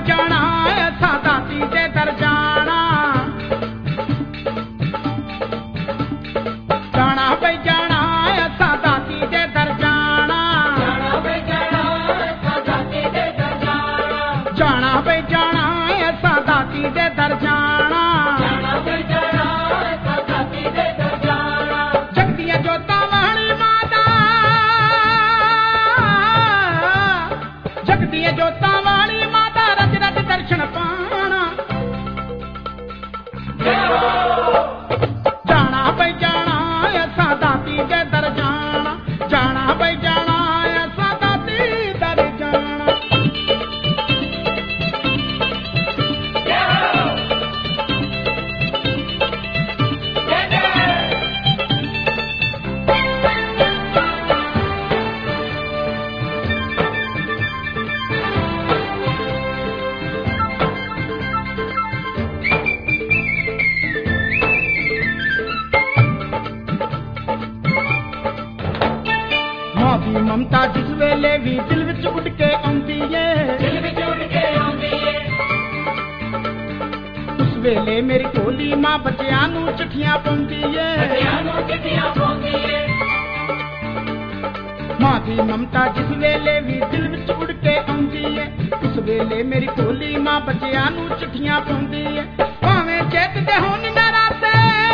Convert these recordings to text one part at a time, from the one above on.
जाना ऐसा दाती दे दर जाना, जाना भाई जाना ऐसा दाती दे दर जाना, जाना भाई जाना ऐसा दाती दे दर जाना, जगदिया जोता वाली माता, जगदिया जोता वाली माता रज रज दर्शन पाना, जाना भाई जाना ऐसा दाती दे दर जाना, जाना भाई जाना ऐसा दाती दर जाना। मां दी ममता जिस वेले भी दिल विच उड़ के आंदी है, उस वेले मेरी कोली मां बच्चियां नूं चिट्ठियां पाउंदी है, मां दी ममता जिस वेले भी दिल विच उड़ के आंदी है, उस वेले मेरी कोली मां बच्चियां नूं चिट्ठियां पाउंदी है। भावें चेत दे होण नराते,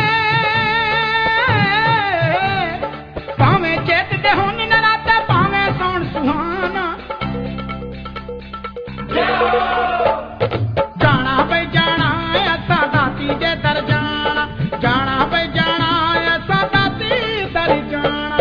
भावें चेत दे होण नराते, भावें सौण सुहाना, जाना भाई जाना ऐसा दाती दे दर जाना, जाना भाई जाना ऐसा दाती दर जाना।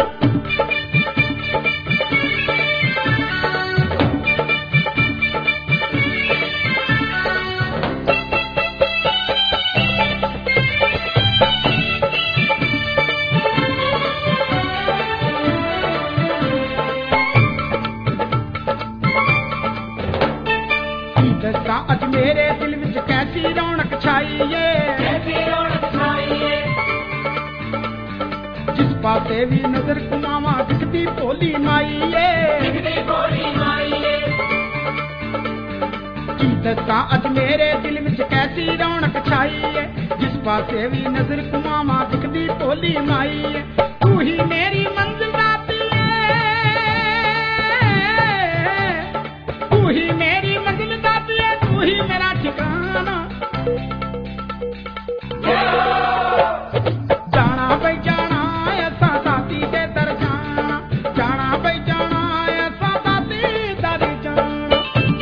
दस्ता अज मेरे दिल विच कैसी रौनक छाई है, जिस पासे भी नजर घुमावा दिखदी भोली माई है, की दस्ता अज मेरे दिल विच कैसी रौनक छाई है, जिस पासे भी नजर घुमावा दिखदी भोली माई है। तू ही मेरी मंजिल राती है, तू ही मेरी मंजिल राती है, तू ही मेरा ठिकाना, जाना भाई जाना ऐसा दाती दे दर जाना, जाना भाई जाना ऐसा दाती दर जाना।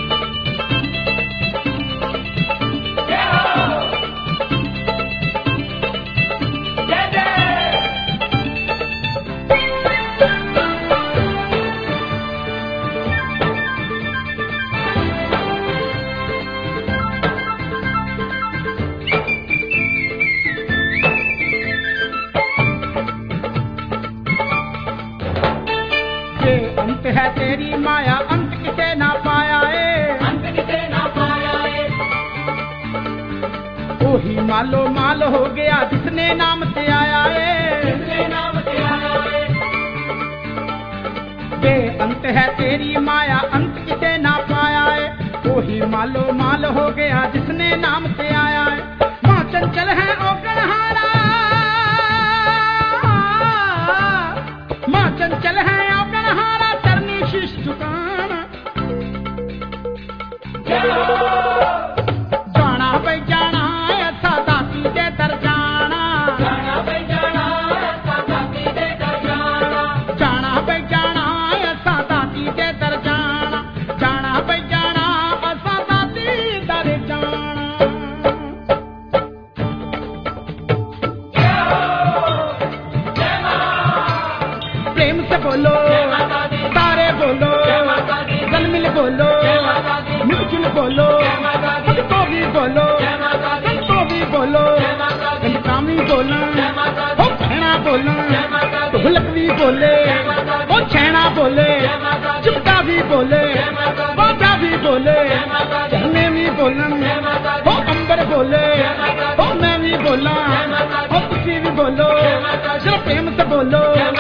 ये अंत है तेरी माया, अंत किसे ना पाया है, वही मालो माल हो गया जिसने नाम से आया है, ये अंत है तेरी माया, अंत किसे ना पाया है, वही मालो माल हो गया जिसने नाम से आया है। माँ चंचल है ओगणहारा, माँ चंचल है ओगणहारा, चरनी शीश झुकाना, जाना भाई जाना ऐसा दाती दे दर जाना, जाना भाई जाना ऐसा दाती दे दर जाना, जाना भाई जाना ऐसा दाती दे दर जाना, जाना भाई जाना ऐसा दाती दर जाना। प्रेम से बोलो, तारे बोलो, गल मिल बोलो, मिलजुल बोलो, सबको भी बोलो, सबको भी बोलो, कामी बोलना, ओ छैना बोलना, ढोलक भी बोले, ओ छैना बोले, चिमटा भी बोले, बाजा भी बोले, झरने भी बोलन, ओ अंबर बोले, ओ मैं भी बोला, ओ तुसी भी बोलो, सिर्फ प्रेम से बोलो।